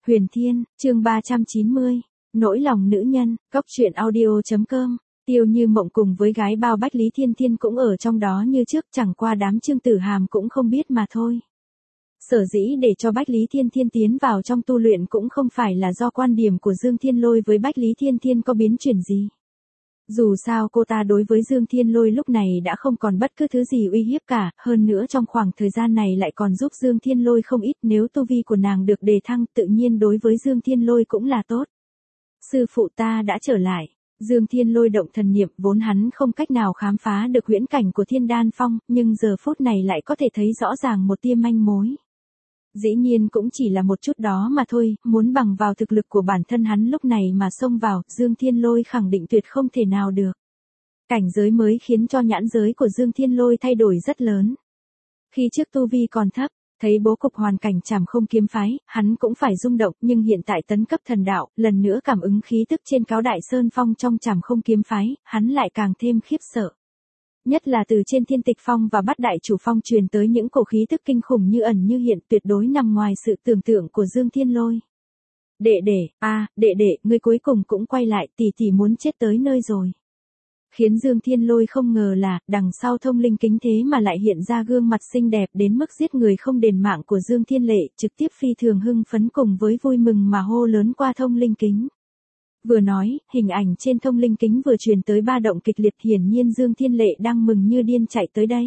Huyền Thiên, chương 390, nỗi lòng nữ nhân, cóc truyện audio.com. Tiêu Như Mộng cùng với gái bao Bách Lý Thiên Thiên cũng ở trong đó như trước, chẳng qua đám Trương Tử Hàm cũng không biết mà thôi. Sở dĩ để cho Bách Lý Thiên Thiên tiến vào trong tu luyện cũng không phải là do quan điểm của Dương Thiên Lôi với Bách Lý Thiên Thiên có biến chuyển gì. Dù sao cô ta đối với Dương Thiên Lôi lúc này đã không còn bất cứ thứ gì uy hiếp cả, hơn nữa trong khoảng thời gian này lại còn giúp Dương Thiên Lôi không ít, nếu tu vi của nàng được đề thăng tự nhiên đối với Dương Thiên Lôi cũng là tốt. Sư phụ ta đã trở lại. Dương Thiên Lôi động thần niệm, vốn hắn không cách nào khám phá được huyễn cảnh của Thiên Đan Phong, nhưng giờ phút này lại có thể thấy rõ ràng một tia manh mối. Dĩ nhiên cũng chỉ là một chút đó mà thôi, muốn bằng vào thực lực của bản thân hắn lúc này mà xông vào, Dương Thiên Lôi khẳng định tuyệt không thể nào được. Cảnh giới mới khiến cho nhãn giới của Dương Thiên Lôi thay đổi rất lớn. Khi trước tu vi còn thấp, thấy bố cục hoàn cảnh Trảm Không Kiếm phái, hắn cũng phải rung động, nhưng hiện tại tấn cấp thần đạo, lần nữa cảm ứng khí tức trên Cáo Đại Sơn Phong trong Trảm Không Kiếm phái, hắn lại càng thêm khiếp sợ. Nhất là từ trên Thiên Tịch Phong và Bát Đại Chủ Phong truyền tới những cổ khí tức kinh khủng như ẩn như hiện, tuyệt đối nằm ngoài sự tưởng tượng của Dương Thiên Lôi. Đệ đệ, ngươi cuối cùng cũng quay lại, tỷ tỷ muốn chết tới nơi rồi. Khiến Dương Thiên Lôi không ngờ là, đằng sau thông linh kính thế mà lại hiện ra gương mặt xinh đẹp đến mức giết người không đền mạng của Dương Thiên Lệ, trực tiếp phi thường hưng phấn cùng với vui mừng mà hô lớn qua thông linh kính. Vừa nói, hình ảnh trên thông linh kính vừa truyền tới ba động kịch liệt, hiển nhiên Dương Thiên Lệ đang mừng như điên chạy tới đây.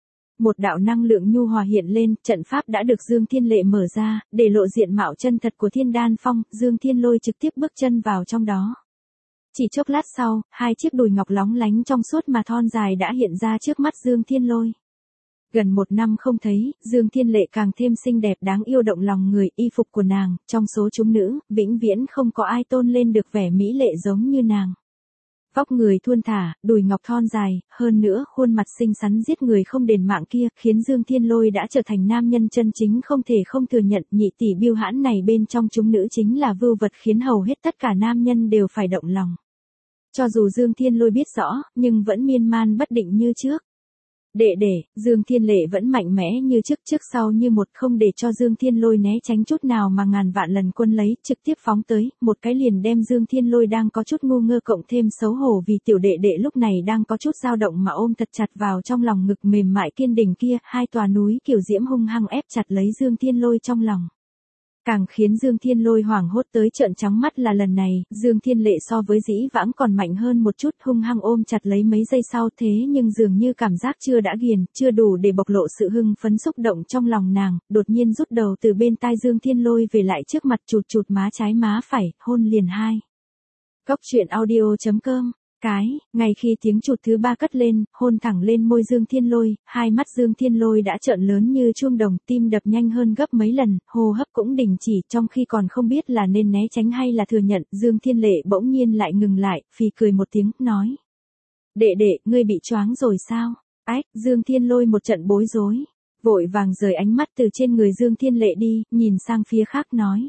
Một đạo năng lượng nhu hòa hiện lên, trận pháp đã được Dương Thiên Lệ mở ra, để lộ diện mạo chân thật của Thiên Đan Phong, Dương Thiên Lôi trực tiếp bước chân vào trong đó. Chỉ chốc lát sau, hai chiếc đùi ngọc lóng lánh trong suốt mà thon dài đã hiện ra trước mắt Dương Thiên Lôi. Gần một năm không thấy, Dương Thiên Lệ càng thêm xinh đẹp đáng yêu động lòng người, y phục của nàng, trong số chúng nữ, vĩnh viễn không có ai tôn lên được vẻ mỹ lệ giống như nàng. Vóc người thuôn thả, đùi ngọc thon dài, hơn nữa khuôn mặt xinh xắn giết người không đền mạng kia, khiến Dương Thiên Lôi đã trở thành nam nhân chân chính không thể không thừa nhận, nhị tỷ biêu hãn này bên trong chúng nữ chính là vưu vật khiến hầu hết tất cả nam nhân đều phải động lòng. Cho dù Dương Thiên Lôi biết rõ, nhưng vẫn miên man bất định như trước. Đệ, Dương Thiên Lệ vẫn mạnh mẽ như trước sau như một, không để cho Dương Thiên Lôi né tránh chút nào mà ngàn vạn lần quân lấy, trực tiếp phóng tới, một cái liền đem Dương Thiên Lôi đang có chút ngu ngơ cộng thêm xấu hổ vì tiểu đệ đệ lúc này đang có chút dao động mà ôm thật chặt vào trong lòng ngực mềm mại kiên định kia, hai tòa núi kiểu diễm hung hăng ép chặt lấy Dương Thiên Lôi trong lòng. Càng khiến Dương Thiên Lôi hoảng hốt tới trợn trắng mắt là lần này, Dương Thiên Lệ so với dĩ vãng còn mạnh hơn một chút, hung hăng ôm chặt lấy mấy giây sau, thế nhưng dường như cảm giác chưa đã ghiền, chưa đủ để bộc lộ sự hưng phấn xúc động trong lòng nàng, đột nhiên rút đầu từ bên tai Dương Thiên Lôi về lại trước mặt, chụt má trái má phải, hôn liền hai. Cóc truyện audio.com. Ngay khi tiếng chụt thứ ba cất lên, hôn thẳng lên môi Dương Thiên Lôi, hai mắt Dương Thiên Lôi đã trợn lớn như chuông đồng, tim đập nhanh hơn gấp mấy lần, hô hấp cũng đình chỉ, trong khi còn không biết là nên né tránh hay là thừa nhận, Dương Thiên Lệ bỗng nhiên lại ngừng lại, phì cười một tiếng, nói. Đệ, ngươi bị choáng rồi sao? Ách, Dương Thiên Lôi một trận bối rối, vội vàng rời ánh mắt từ trên người Dương Thiên Lệ đi, nhìn sang phía khác nói.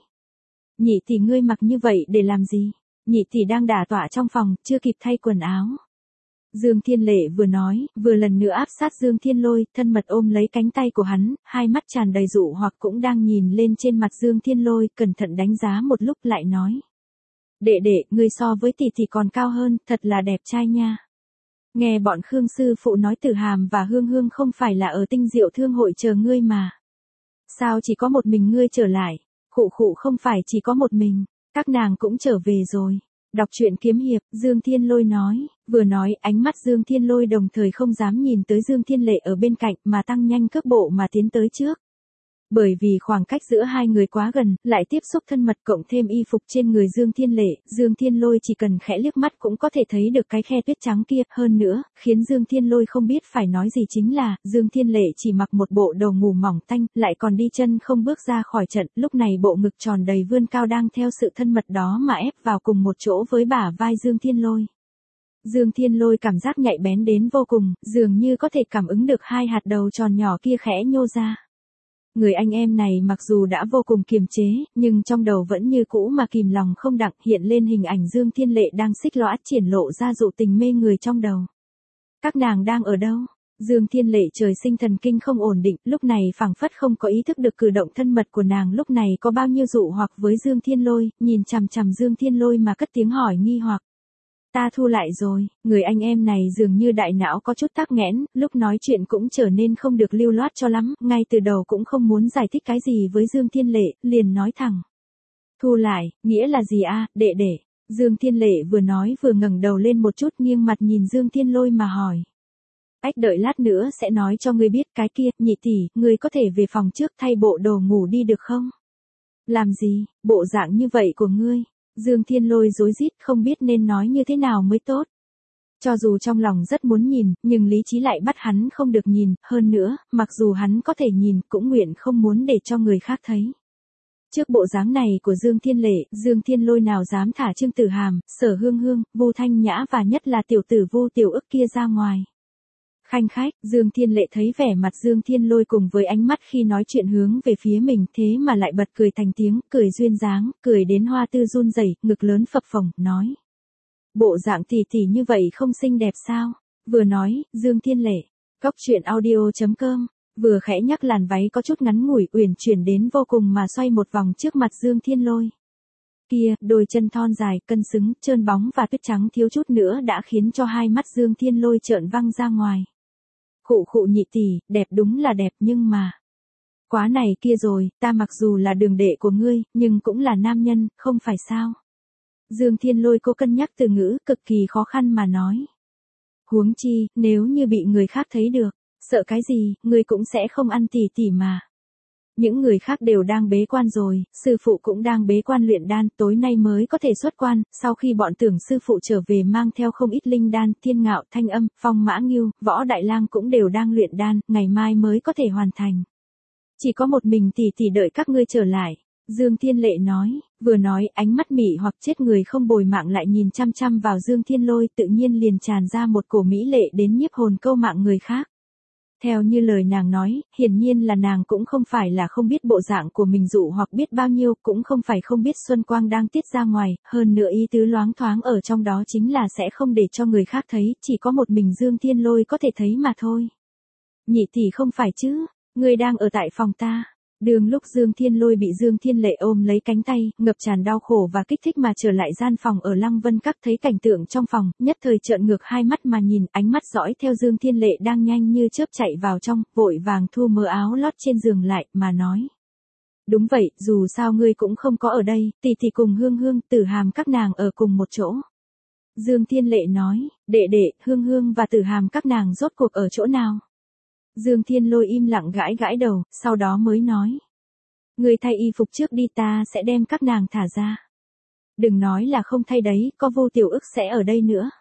Nhị tỷ ngươi mặc như vậy để làm gì? Nhị tỷ đang đả tọa trong phòng, chưa kịp thay quần áo. Dương Thiên Lệ vừa nói, vừa lần nữa áp sát Dương Thiên Lôi, thân mật ôm lấy cánh tay của hắn, hai mắt tràn đầy dụ hoặc cũng đang nhìn lên trên mặt Dương Thiên Lôi, cẩn thận đánh giá một lúc lại nói. Đệ, ngươi so với tỷ tỷ còn cao hơn, thật là đẹp trai nha. Nghe bọn Khương sư phụ nói Tử Hàm và Hương Hương không phải là ở Tinh Diệu Thương hội chờ ngươi mà. Sao chỉ có một mình ngươi trở lại? Khụ không phải chỉ có một mình. Các nàng cũng trở về rồi. Đọc truyện kiếm hiệp, Dương Thiên Lôi nói, vừa nói ánh mắt Dương Thiên Lôi đồng thời không dám nhìn tới Dương Thiên Lệ ở bên cạnh mà tăng nhanh cước bộ mà tiến tới trước. Bởi vì khoảng cách giữa hai người quá gần, lại tiếp xúc thân mật cộng thêm y phục trên người Dương Thiên Lệ, Dương Thiên Lôi chỉ cần khẽ liếc mắt cũng có thể thấy được cái khe tuyết trắng kia, hơn nữa, khiến Dương Thiên Lôi không biết phải nói gì chính là, Dương Thiên Lệ chỉ mặc một bộ đồ ngủ mỏng tanh, lại còn đi chân không bước ra khỏi trận, lúc này bộ ngực tròn đầy vươn cao đang theo sự thân mật đó mà ép vào cùng một chỗ với bả vai Dương Thiên Lôi. Dương Thiên Lôi cảm giác nhạy bén đến vô cùng, dường như có thể cảm ứng được hai hạt đầu tròn nhỏ kia khẽ nhô ra. Người anh em này mặc dù đã vô cùng kiềm chế, nhưng trong đầu vẫn như cũ mà kìm lòng không đặng, hiện lên hình ảnh Dương Thiên Lệ đang xích lõa triển lộ ra dụ tình mê người trong đầu. Các nàng đang ở đâu? Dương Thiên Lệ trời sinh thần kinh không ổn định, lúc này phảng phất không có ý thức được cử động thân mật của nàng lúc này có bao nhiêu dụ hoặc với Dương Thiên Lôi, nhìn chằm chằm Dương Thiên Lôi mà cất tiếng hỏi nghi hoặc. Ta thu lại rồi, người anh em này dường như đại não có chút tắc nghẽn, lúc nói chuyện cũng trở nên không được lưu loát cho lắm, ngay từ đầu cũng không muốn giải thích cái gì với Dương Thiên Lệ, liền nói thẳng. Thu lại, nghĩa là gì a, đệ đệ? Dương Thiên Lệ vừa nói vừa ngẩng đầu lên một chút nghiêng mặt nhìn Dương Thiên Lôi mà hỏi. Ách đợi lát nữa sẽ nói cho ngươi biết cái kia, nhị tỷ, ngươi có thể về phòng trước thay bộ đồ ngủ đi được không? Làm gì, bộ dạng như vậy của ngươi? Dương Thiên Lôi rối rít không biết nên nói như thế nào mới tốt. Cho dù trong lòng rất muốn nhìn, nhưng lý trí lại bắt hắn không được nhìn, hơn nữa, mặc dù hắn có thể nhìn cũng nguyện không muốn để cho người khác thấy. Trước bộ dáng này của Dương Thiên Lệ, Dương Thiên Lôi nào dám thả Trương Tử Hàm, Sở Hương Hương, Vu Thanh Nhã và nhất là tiểu tử Vu Tiểu Ức kia ra ngoài. Khanh khách, Dương Thiên Lệ thấy vẻ mặt Dương Thiên Lôi cùng với ánh mắt khi nói chuyện hướng về phía mình thế mà lại bật cười thành tiếng, cười duyên dáng, cười đến hoa tư run rẩy, ngực lớn phập phồng, nói. Bộ dạng tỷ tỷ như vậy không xinh đẹp sao? Vừa nói, Dương Thiên Lệ, Cóc Truyện Audio.com, vừa khẽ nhắc làn váy có chút ngắn ngủi uyển chuyển đến vô cùng mà xoay một vòng trước mặt Dương Thiên Lôi. Kia, đôi chân thon dài, cân xứng, trơn bóng và tuyết trắng thiếu chút nữa đã khiến cho hai mắt Dương Thiên Lôi trợn văng ra ngoài. Khụ khụ nhị tỷ, đẹp đúng là đẹp nhưng mà. Quá này kia rồi, ta mặc dù là đường đệ của ngươi, nhưng cũng là nam nhân, không phải sao? Dương Thiên Lôi cố cân nhắc từ ngữ, cực kỳ khó khăn mà nói. Huống chi, nếu như bị người khác thấy được, sợ cái gì, ngươi cũng sẽ không ăn tỷ tỷ mà. Những người khác đều đang bế quan rồi, sư phụ cũng đang bế quan luyện đan, tối nay mới có thể xuất quan, sau khi bọn Tưởng sư phụ trở về mang theo không ít linh đan, Thiên Ngạo, Thanh Âm, Phong Mã Ngưu, Võ Đại Lang cũng đều đang luyện đan, ngày mai mới có thể hoàn thành. Chỉ có một mình tỷ tỷ đợi các ngươi trở lại. Dương Thiên Lệ nói, vừa nói ánh mắt mị hoặc chết người không bồi mạng lại nhìn chăm chăm vào Dương Thiên Lôi tự nhiên liền tràn ra một cổ mỹ lệ đến nhiếp hồn câu mạng người khác. Theo như lời nàng nói, hiển nhiên là nàng cũng không phải là không biết bộ dạng của mình dụ hoặc biết bao nhiêu, cũng không phải không biết Xuân Quang đang tiết ra ngoài, hơn nữa ý tứ loáng thoáng ở trong đó chính là sẽ không để cho người khác thấy, chỉ có một mình Dương Thiên Lôi có thể thấy mà thôi. Nhị tỷ không phải chứ, ngươi đang ở tại phòng ta. Đường lúc Dương Thiên Lôi bị Dương Thiên Lệ ôm lấy cánh tay, ngập tràn đau khổ và kích thích mà trở lại gian phòng ở Lăng Vân Các thấy cảnh tượng trong phòng, nhất thời trợn ngược hai mắt mà nhìn, ánh mắt dõi theo Dương Thiên Lệ đang nhanh như chớp chạy vào trong, vội vàng thu mớ áo lót trên giường lại, mà nói. Đúng vậy, dù sao ngươi cũng không có ở đây, tỷ tỷ cùng Hương Hương, Tử Hàm các nàng ở cùng một chỗ. Dương Thiên Lệ nói, đệ đệ, Hương Hương và Tử Hàm các nàng rốt cuộc ở chỗ nào? Dương Thiên Lôi im lặng gãi gãi đầu, sau đó mới nói. Người thay y phục trước đi ta sẽ đem các nàng thả ra. Đừng nói là không thay đấy, có Vô Tiểu Ức sẽ ở đây nữa.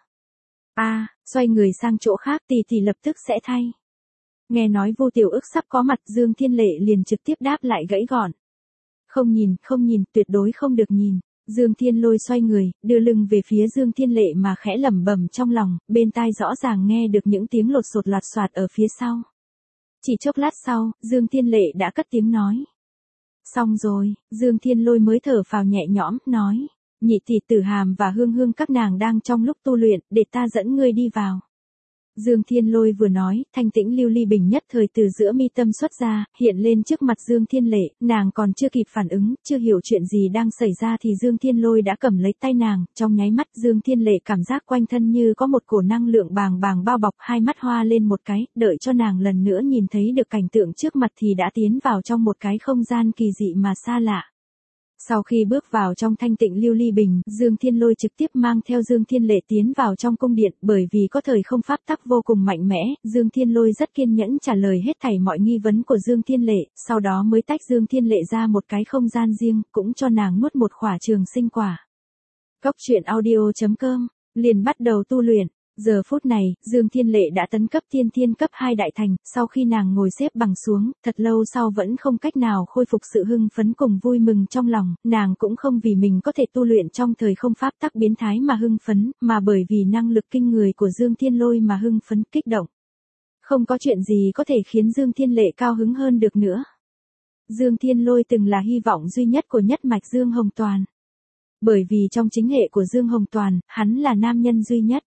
Xoay người sang chỗ khác tỷ tỷ lập tức sẽ thay. Nghe nói Vô Tiểu Ức sắp có mặt Dương Thiên Lệ liền trực tiếp đáp lại gãy gọn. Không nhìn, tuyệt đối không được nhìn. Dương Thiên Lôi xoay người, đưa lưng về phía Dương Thiên Lệ mà khẽ lẩm bẩm trong lòng, bên tai rõ ràng nghe được những tiếng lột sột loạt soạt ở phía sau. Chỉ chốc lát sau, Dương Thiên Lệ đã cất tiếng nói. Xong rồi, Dương Thiên Lôi mới thở phào nhẹ nhõm, nói. Nhị tỷ Tử Hàm và Hương Hương các nàng đang trong lúc tu luyện, để ta dẫn ngươi đi vào. Dương Thiên Lôi vừa nói, thanh tĩnh lưu ly bình nhất thời từ giữa mi tâm xuất ra, hiện lên trước mặt Dương Thiên Lệ, nàng còn chưa kịp phản ứng, chưa hiểu chuyện gì đang xảy ra thì Dương Thiên Lôi đã cầm lấy tay nàng, trong nháy mắt Dương Thiên Lệ cảm giác quanh thân như có một cổ năng lượng bàng bàng bao bọc, hai mắt hoa lên một cái, đợi cho nàng lần nữa nhìn thấy được cảnh tượng trước mặt thì đã tiến vào trong một cái không gian kỳ dị mà xa lạ. Sau khi bước vào trong thanh tịnh lưu ly bình, Dương Thiên Lôi trực tiếp mang theo Dương Thiên Lệ tiến vào trong cung điện, bởi vì có thời không pháp tắc vô cùng mạnh mẽ, Dương Thiên Lôi rất kiên nhẫn trả lời hết thảy mọi nghi vấn của Dương Thiên Lệ, sau đó mới tách Dương Thiên Lệ ra một cái không gian riêng, cũng cho nàng nuốt một khỏa trường sinh quả. Cóc Truyện Audio.com, liền bắt đầu tu luyện. Giờ phút này, Dương Thiên Lệ đã tấn cấp tiên thiên cấp 2 đại thành, sau khi nàng ngồi xếp bằng xuống, thật lâu sau vẫn không cách nào khôi phục sự hưng phấn cùng vui mừng trong lòng, nàng cũng không vì mình có thể tu luyện trong thời không pháp tắc biến thái mà hưng phấn, mà bởi vì năng lực kinh người của Dương Thiên Lôi mà hưng phấn kích động. Không có chuyện gì có thể khiến Dương Thiên Lệ cao hứng hơn được nữa. Dương Thiên Lôi từng là hy vọng duy nhất của nhất mạch Dương Hồng Toàn. Bởi vì trong chính hệ của Dương Hồng Toàn, hắn là nam nhân duy nhất.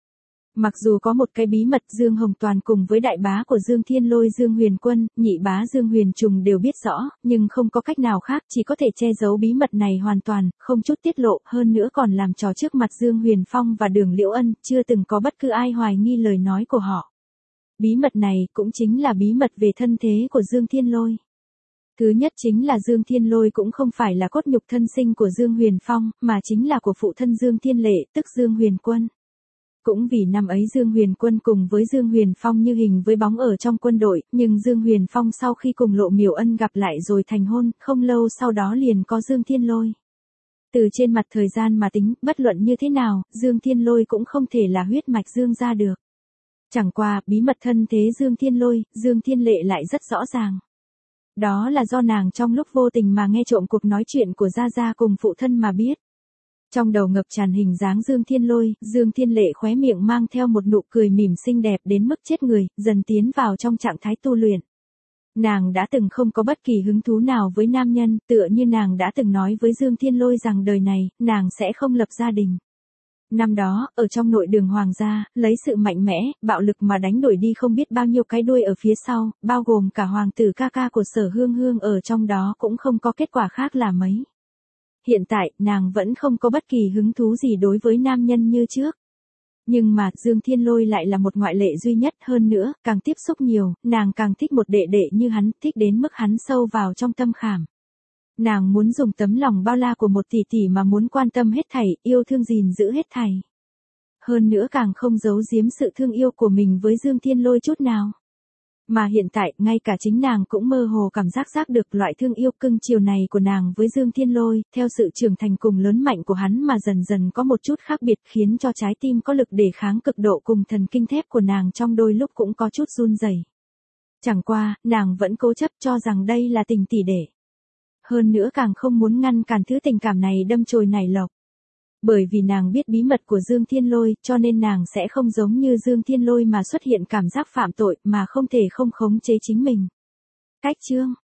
Mặc dù có một cái bí mật Dương Hồng Toàn cùng với đại bá của Dương Thiên Lôi Dương Huyền Quân, nhị bá Dương Huyền Trùng đều biết rõ, nhưng không có cách nào khác, chỉ có thể che giấu bí mật này hoàn toàn, không chút tiết lộ, hơn nữa còn làm trò trước mặt Dương Huyền Phong và Đường Liễu Ân, chưa từng có bất cứ ai hoài nghi lời nói của họ. Bí mật này cũng chính là bí mật về thân thế của Dương Thiên Lôi. Thứ nhất chính là Dương Thiên Lôi cũng không phải là cốt nhục thân sinh của Dương Huyền Phong, mà chính là của phụ thân Dương Thiên Lệ, tức Dương Huyền Quân. Cũng vì năm ấy Dương Huyền Quân cùng với Dương Huyền Phong như hình với bóng ở trong quân đội, nhưng Dương Huyền Phong sau khi cùng Lộ Miểu Ân gặp lại rồi thành hôn, không lâu sau đó liền có Dương Thiên Lôi. Từ trên mặt thời gian mà tính, bất luận như thế nào, Dương Thiên Lôi cũng không thể là huyết mạch Dương gia được. Chẳng qua, bí mật thân thế Dương Thiên Lôi, Dương Thiên Lệ lại rất rõ ràng. Đó là do nàng trong lúc vô tình mà nghe trộm cuộc nói chuyện của Gia Gia cùng phụ thân mà biết. Trong đầu ngập tràn hình dáng Dương Thiên Lôi, Dương Thiên Lệ khóe miệng mang theo một nụ cười mỉm xinh đẹp đến mức chết người, dần tiến vào trong trạng thái tu luyện. Nàng đã từng không có bất kỳ hứng thú nào với nam nhân, tựa như nàng đã từng nói với Dương Thiên Lôi rằng đời này, nàng sẽ không lập gia đình. Năm đó, ở trong nội đường hoàng gia, lấy sự mạnh mẽ, bạo lực mà đánh đuổi đi không biết bao nhiêu cái đuôi ở phía sau, bao gồm cả hoàng tử ca ca của Sở Hương Hương ở trong đó cũng không có kết quả khác là mấy. Hiện tại, nàng vẫn không có bất kỳ hứng thú gì đối với nam nhân như trước. Nhưng mà, Dương Thiên Lôi lại là một ngoại lệ duy nhất hơn nữa, càng tiếp xúc nhiều, nàng càng thích một đệ đệ như hắn, thích đến mức hắn sâu vào trong tâm khảm. Nàng muốn dùng tấm lòng bao la của một tỷ tỷ mà muốn quan tâm hết thảy, yêu thương gìn giữ hết thảy. Hơn nữa càng không giấu giếm sự thương yêu của mình với Dương Thiên Lôi chút nào. Mà hiện tại, ngay cả chính nàng cũng mơ hồ cảm giác được loại thương yêu cưng chiều này của nàng với Dương Thiên Lôi, theo sự trưởng thành cùng lớn mạnh của hắn mà dần dần có một chút khác biệt khiến cho trái tim có lực đề kháng cực độ cùng thần kinh thép của nàng trong đôi lúc cũng có chút run rẩy. Chẳng qua, nàng vẫn cố chấp cho rằng đây là tình tỷ đệ. Hơn nữa càng không muốn ngăn cản thứ tình cảm này đâm chồi nảy lộc. Bởi vì nàng biết bí mật của Dương Thiên Lôi, cho nên nàng sẽ không giống như Dương Thiên Lôi mà xuất hiện cảm giác phạm tội mà không thể không khống chế chính mình. Cách chương